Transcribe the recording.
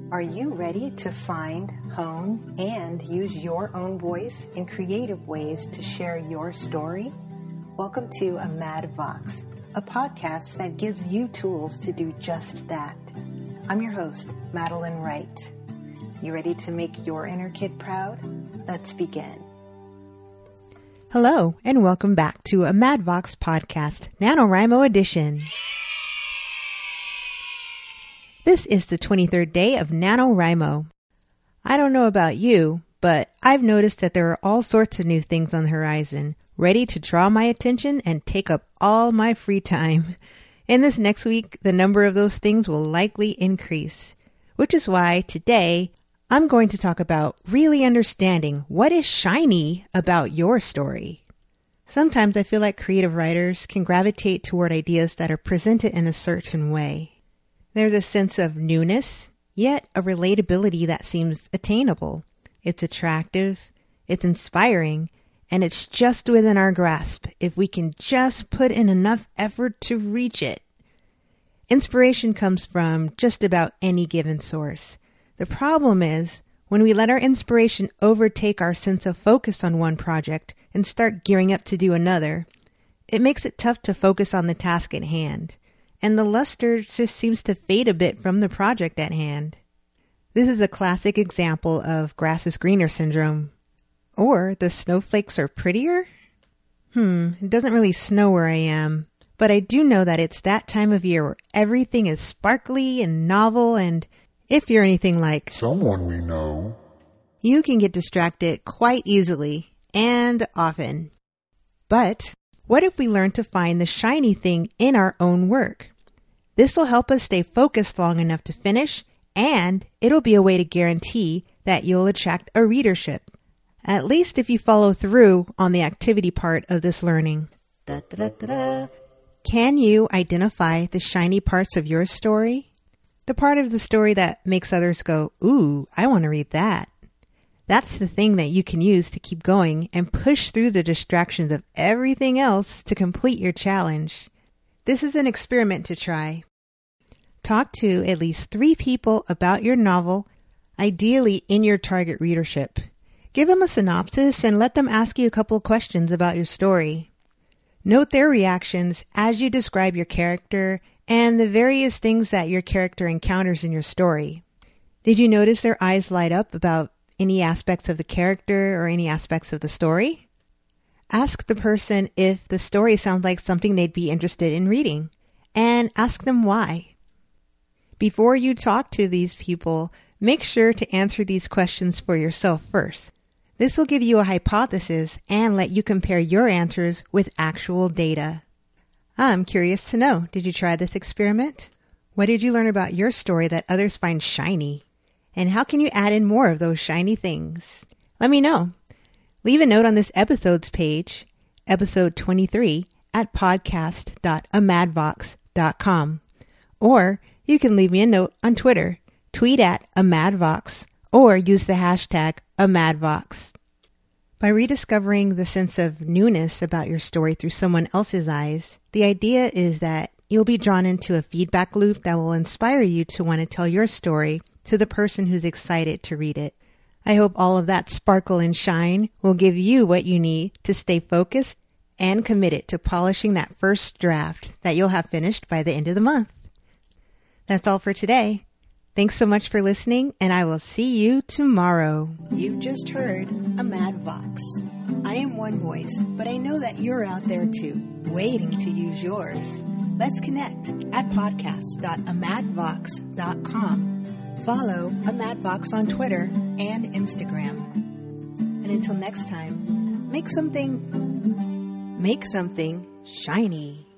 Are you ready to find, hone, and use your own voice in creative ways to share your story? Welcome to A Mad Vox, a podcast that gives you tools to do just that. I'm your host, Madeline Wright. You ready to make your inner kid proud? Let's begin. Hello, and welcome back to A Mad Vox podcast, NaNoWriMo edition. This is the 23rd day of NaNoWriMo. I don't know about you, but I've noticed that there are all sorts of new things on the horizon, ready to draw my attention and take up all my free time. In this next week, the number of those things will likely increase, which is why today I'm going to talk about really understanding what is shiny about your story. Sometimes I feel like creative writers can gravitate toward ideas that are presented in a certain way. There's a sense of newness, yet a relatability that seems attainable. It's attractive, it's inspiring, and it's just within our grasp if we can just put in enough effort to reach it. Inspiration comes from just about any given source. The problem is when we let our inspiration overtake our sense of focus on one project and start gearing up to do another, it makes it tough to focus on the task at hand. And the luster just seems to fade a bit from the project at hand. This is a classic example of grass is greener syndrome. Or the snowflakes are prettier? It doesn't really snow where I am, but I do know that it's that time of year where everything is sparkly and novel, and if you're anything like someone we know, you can get distracted quite easily and often. But what if we learn to find the shiny thing in our own work? This will help us stay focused long enough to finish, and it'll be a way to guarantee that you'll attract a readership. At least if you follow through on the activity part of this learning. Can you identify the shiny parts of your story? The part of the story that makes others go, ooh, I want to read that. That's the thing that you can use to keep going and push through the distractions of everything else to complete your challenge. This is an experiment to try. Talk to at least 3 people about your novel, ideally in your target readership. Give them a synopsis and let them ask you a couple of questions about your story. Note their reactions as you describe your character and the various things that your character encounters in your story. Did you notice their eyes light up about any aspects of the character or any aspects of the story? Ask the person if the story sounds like something they'd be interested in reading, and ask them why. Before you talk to these people, make sure to answer these questions for yourself first. This will give you a hypothesis and let you compare your answers with actual data. I'm curious to know, did you try this experiment? What did you learn about your story that others find shiny? And how can you add in more of those shiny things? Let me know. Leave a note on this episode's page, episode 23, at podcast.amadvox.com. Or you can leave me a note on Twitter, tweet at amadvox, or use the hashtag amadvox. By rediscovering the sense of newness about your story through someone else's eyes, the idea is that you'll be drawn into a feedback loop that will inspire you to want to tell your story to the person who's excited to read it. I hope all of that sparkle and shine will give you what you need to stay focused and committed to polishing that first draft that you'll have finished by the end of the month. That's all for today. Thanks so much for listening, and I will see you tomorrow. You've just heard A Mad Vox. I am one voice, but I know that you're out there too, waiting to use yours. Let's connect at podcast.amadvox.com. Follow A Mad Vox on Twitter and Instagram. And until next time, make something shiny.